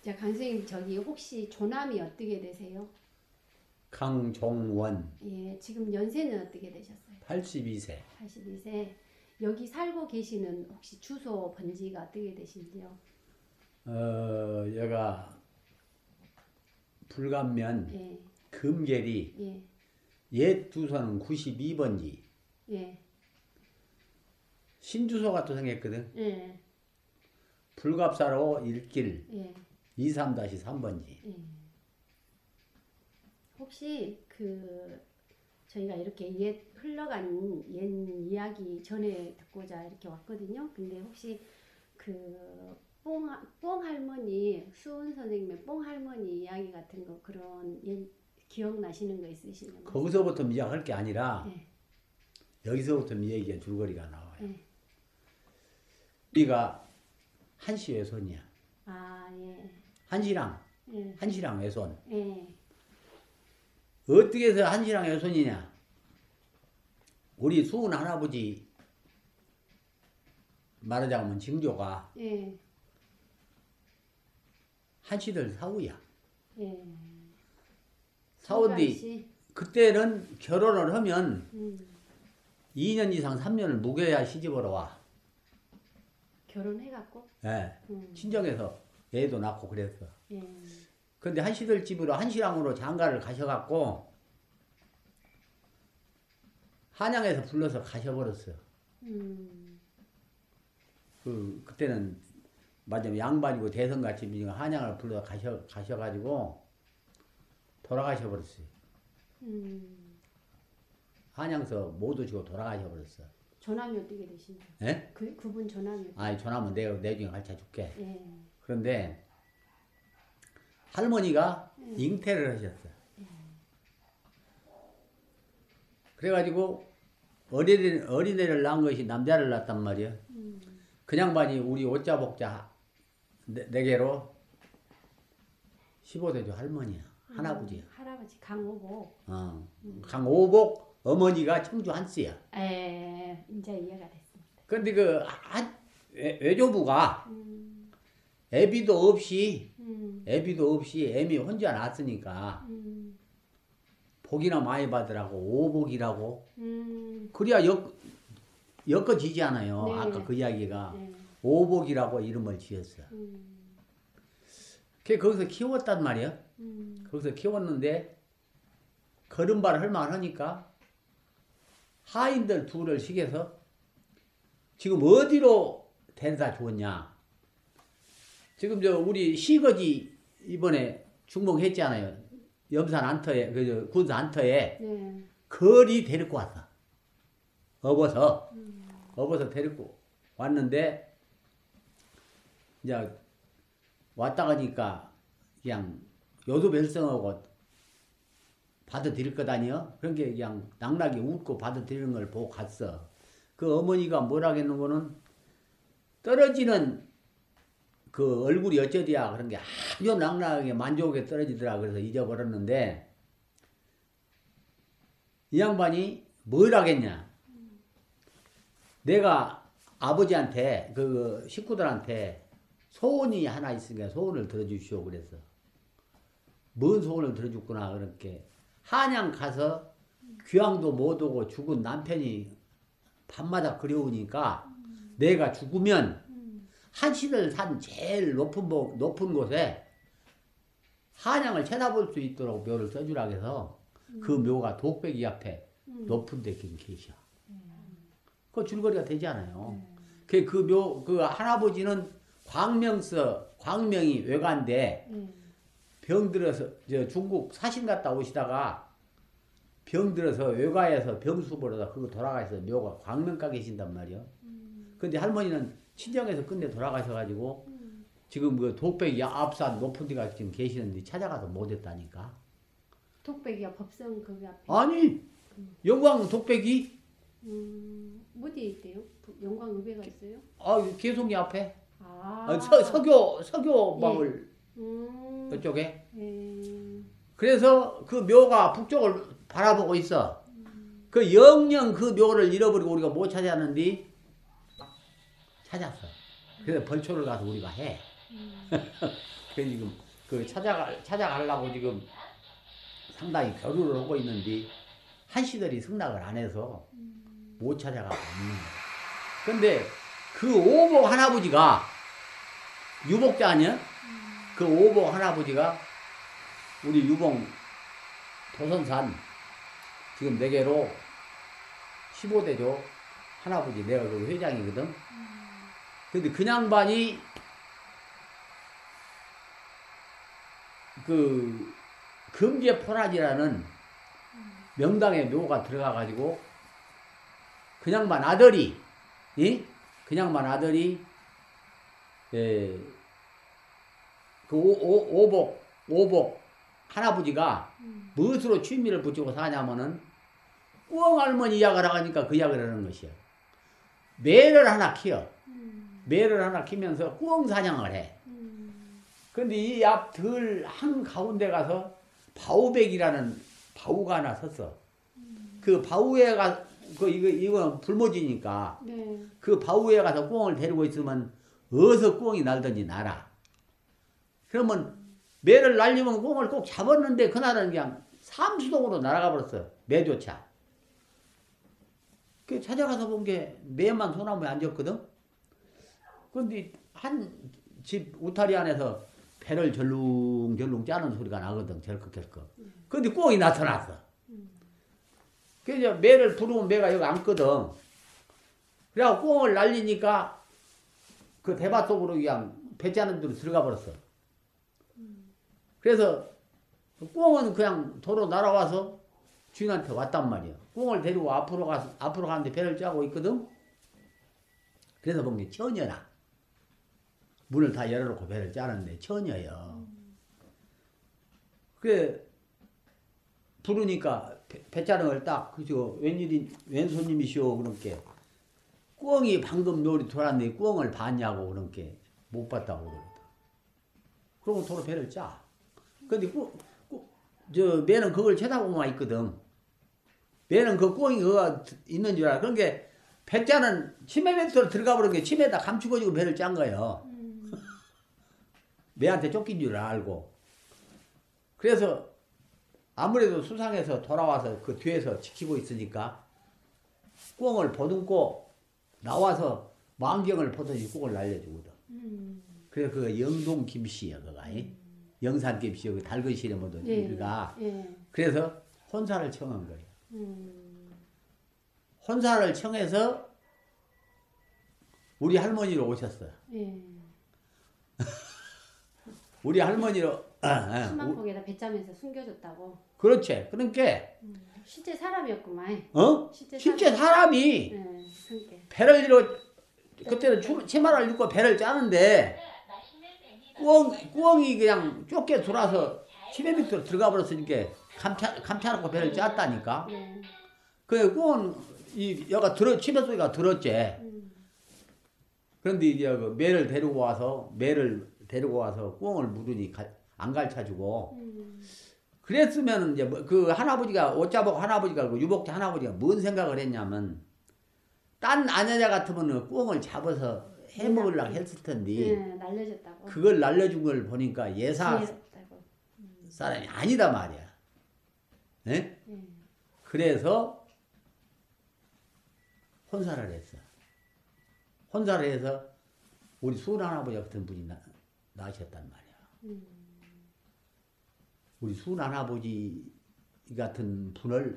자, 강선생님 저기 혹시 조남이 어떻게 되세요? 강종원. 예, 지금 연세는 어떻게 되셨어요? 82세. 82세. 여기 살고 계시는 혹시 주소 번지가 어떻게 되신지요? 여가 불감면 예. 금계리 예. 옛 주소는 92번지. 예. 신주소가 또 생겼거든. 예. 불갑사로 1길 예. 23-3번지. 예. 혹시 저희가 이렇게 옛 흘러간 옛 이야기 전에 듣고자 이렇게 왔거든요. 근데 혹시 뽕 할머니, 수은 선생님의 뽕 할머니 이야기 같은 거 그런 기억나시는 거 있으시면 거기서부터 이야기할 게 아니라 예. 여기서부터 이야기가 줄거리가 나와요. 예. 우리가 한씨 외손이야. 아, 예. 한씨랑 외손. 예. 어떻게 해서 한씨랑 외손이냐? 우리 수은 할아버지 말하자면 징조가 예. 한씨들 사우야. 예. 사우인데 그때는 결혼을 하면 2년 이상 3년을 묵여야 시집으로 와. 결혼해갖고? 예. 친정에서 애도 낳고 그랬어. 예. 근데 한씨들 집으로 한씨랑으로 장가를 가셔갖고 한양에서 불러서 가셔버렸어. 그때는 맞으면 양반이고 대성같이 한양을 불러서 가셔가지고 돌아가셔버렸어요. 한양서 못 오시고 돌아가셔버렸어. 조남이 어떻게 되시나요? 예? 그분 조남이. 아니 조남은 내가 내중에 가르쳐줄게. 예. 그런데 할머니가 잉태를 하셨어. 그래가지고 어린애를 낳은 것이 남자를 낳았단 말이야. 그 양반이 우리 오자 복자 네 개로 15세조 할머니야. 할아버지야. 할아버지 강오복. 강오복 어머니가 청주 한씨야. 예, 이제 이해가 됐습니다. 그런데 외조부가 애비도 없이 애미 혼자 낳았으니까 복이나 많이 받으라고 오복이라고 그래야 엮어지지 않아요. 네. 아까 그 이야기가 네. 오복이라고 이름을 지었어. 거기서 키웠단 말이야. 거기서 키웠는데 걸음발을 할만하니까 하인들 둘을 시켜서 지금 어디로 데려다 줬냐. 지금 우리 시거지 이번에 중봉했잖아요. 염산 안터에 군사 안터에 네. 거리 데리고 왔어. 업어서 데리고 왔는데 이제 왔다 가니까 그냥 요도별성하고 받아들일 것 아니요? 그런 게 그냥 낙낙이 웃고 받아들이는 걸 보고 갔어. 그 어머니가 뭐라겠는 거는 떨어지는 그 얼굴이 어쩌디야 그런 게 아주 낙낙하게 만족하게 떨어지더라. 그래서 잊어버렸는데 이 양반이 뭘 하겠냐. 내가 아버지한테 그 식구들한테 소원이 하나 있으니까 소원을 들어주시오 그랬어. 뭔 소원을 들어줬구나 그렇게. 한양 가서 귀향도 못 오고 죽은 남편이 밤마다 그리우니까 내가 죽으면 한시들 산 제일 높은 곳에 한양을 쳐다볼 수 있도록 묘를 써주라 해서 그 묘가 독백이 앞에 높은 데 계셔. 그 줄거리가 되지 않아요. 그 할아버지는 광명이 외가인데 병들어서 중국 사신 갔다 오시다가 병들어서 외가에서 병수보러다 그거 돌아가셔서 묘가 광명가 계신단 말이요. 근데 할머니는 친정에서 끝내 돌아가셔가지고 지금 그 독백이 앞산 높은 데가 지금 계시는데 찾아가서 못했다니까. 독백이야 법성 거기 앞에. 아니 영광 독백이 어디에 있대요? 영광 의배가 있어요? 개송이 앞에. 아. 서교 마을 이쪽에. 그래서 그 묘가 북쪽을 바라보고 있어. 그 영영 그 묘를 잃어버리고 우리가 못 찾았는데 찾았어. 그래서 벌초를 가서 우리가 해. 그래서 지금 그 찾아가려고 지금 상당히 겨루를 하고 있는데 한시들이 승낙을 안 해서 못 찾아가고 있는 거예요. 근데 그 오복 할아버지가 유복자 아니야? 그 오복 할아버지가 우리 유봉 도선산 지금 4개로 15대죠. 할아버지 내가 그 회장이거든. 근데 그 양반이 그 금제포라지라는 명당에 묘가 들어가가지고 그 양반 아들이 그 양반 아들이 그 오복 할아버지가 무엇으로 취미를 붙이고 사냐면은 꿩 할머니 약을 하니까 그 약을 하는 것이야. 매를 하나 키워. 매를 하나 키면서 꿩 사냥을 해. 근데 이 앞 들 한가운데 가서 바우백이라는 바우가 하나 섰어. 그 바우에 이거는 불모지니까 네. 그 바우에 가서 꿩을 데리고 있으면 어디서 꿩이 날든지 날아. 그러면 매를 날리면 꿩을 꼭 잡았는데 그날은 그냥 삼수동으로 날아가 버렸어. 매조차. 그 찾아가서 본 게 매만 소나무에 앉았거든. 근데 한 집 우타리 안에서 배를 절룽절룽 짜는 소리가 나거든. 절컥절컥. 근데 꿩이 나타났어. 그래서 매를 부르면 매가 여기 앉거든. 그래갖고 꿩을 날리니까 그 대밭 속으로 그냥 배 짜는 데로 들어가 버렸어. 그래서 꿩은 그냥 도로 날아와서 주인한테 왔단 말이야. 꿩을 데리고 앞으로 가는데 배를 짜고 있거든. 그래서 본 게 처녀라. 문을 다 열어놓고 배를 짜는데 처녀예요. 그래 부르니까 배 짜는 걸 딱 그죠. 웬 손님이시오 그렇게. 꿩이 방금 놀이 돌았는데 꿩을 봤냐고 그렇게 못 봤다고 그러거든. 그러고 도로 배를 짜. 근데 매는 그걸 쳐다보고만 있거든. 매는 그 꿩이 그거 있는 줄 알아. 그러니까 배짜는 치매 멘트로 들어가 버린 게 치매에다 감추고지고 배를 짠 거예요. 매한테 쫓긴 줄 알고. 그래서 아무래도 수상해서 돌아와서 그 뒤에서 지키고 있으니까 꿩을 보듬고 나와서 망경을 보더니 꿩을 날려주거든. 그래서 그거 영동 김씨야, 그가. 영산 김씨, 그 달근실에 모든 일가. 그래서 혼사를 청한 거예요. 혼사를 청해서 우리 할머니로 오셨어요. 우리 할머니로. 수막복에다 배 짜면서 숨겨줬다고. 그렇지. 그러니까 실제 사람이었구만. 실제 사람이 그러니까. 배를 그때는 치마를 입고 배를 짜는데 꿩이 그냥 좁게 돌아서 치매 밑으로 들어가 버렸으니까 감춰놓고 배를 짰다니까. 그 꿩은 여가 치매 소리가 들었지. 그런데 이제 그 매를 데리고 와서 꿩을 물으니 안 가르쳐주고. 그랬으면 이제 그 할아버지가 옷자복 할아버지가 그 유복자 할아버지가 뭔 생각을 했냐면 딴 아녀자 같으면 꿩을 잡아서 해먹으려고 했을 텐데 날려줬다고. 그걸 날려준 걸 보니까 예사 사람이 아니다 말이야. 네? 그래서 혼사를 했어. 혼사를 해서 우리 수은 할아버지 같은 분이 나으셨단 말이야. 우리 수은 할아버지 같은 분을